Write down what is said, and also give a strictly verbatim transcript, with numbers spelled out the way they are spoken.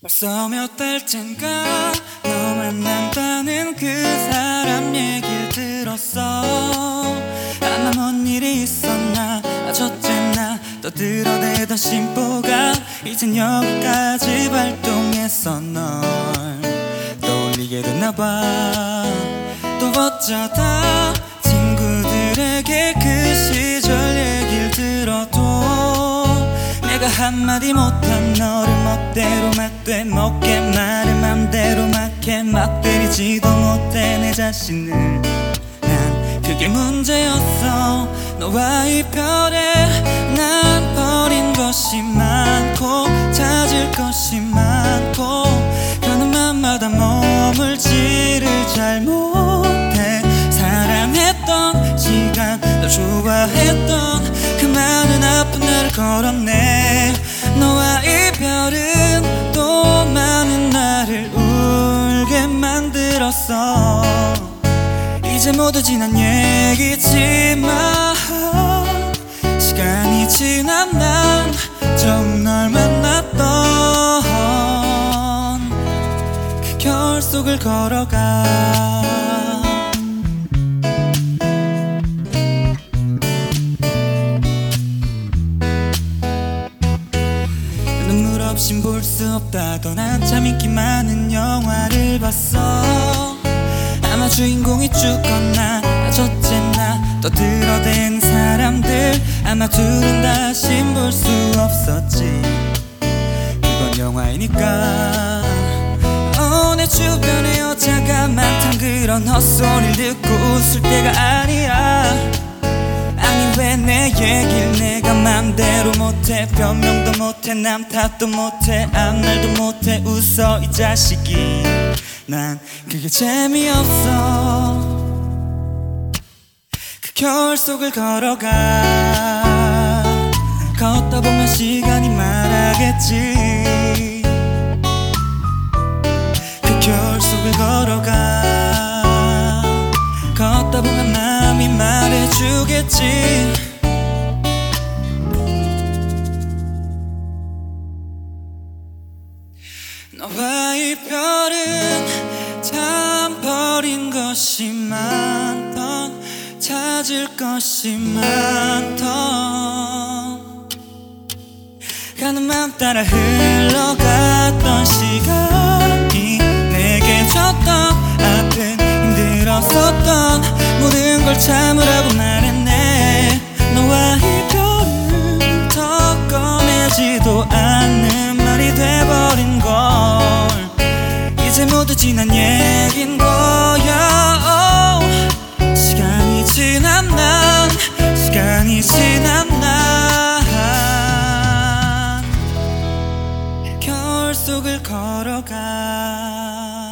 벌써 몇 달째인가 너 만난다는 그 사람 얘길 들었어. 아마 뭔 일이 있었나 어쩌쨌나 떠들어대던 심보가 이젠 여기까지 발동했어. 널 떠올리게 됐나봐. 또 어쩌다 친구들에게 그 시절 얘길 들어도 내가 한마디 못한 너를 멋대로 맞대 먹게 말을 맘대로 막해 막 때리지도 못해 내 자신을. 난 그게 문제였어. 너와 이별에 난 버린 것이 많고 찾을 것이 많고 가는 맘마다 머물지를 잘 못해. 사랑했던 시간 널 좋아했던 그 많은 아픈 날을 걸었네. 너와 이별은 또 많은 나를 울게 만들었어. 이제 모두 지난 얘기지만 시간이 지난 난 처음 널 만났던 그 겨울 속을 걸어가. 눈물 없인 볼 수 없다던 한참 인기 많은 영화를 봤어. 아마 주인공이 죽었나 어쩌쨌나 떠들어댄 사람들 아마 둘은 다시 볼 수 없었지. 그건 영화이니까. 어, 내 주변에 여자가 많단 그런 헛소리를 듣고 웃을 때가 아니야. 아니 왜 내 얘길 내가 맘대로 못해. 변명도 못해 남 탓도 못해 아무 말도 못해 웃어 이 자식이. 난 그게 재미없어. 그 겨울 속을 걸어가. 걷다 보면 시간이 말하겠지. 그 겨울 속을 걸어가. 걷다 보면 마음이 말해주겠지. 너와 이별은 참 버린 것이 많던 찾을 것이 많던 가는 맘 따라 흘러갔던 시간이 내게 줬던 아픈 힘들었었던 모든 걸 참으라고 말했네. 너와 이별은 더 꺼내지도 않는 말이 돼버린 걸. 이제 모두 지난 얘긴 거야. oh. 시간이 지난 난 시간이 지난 난 겨울 속을 걸어가.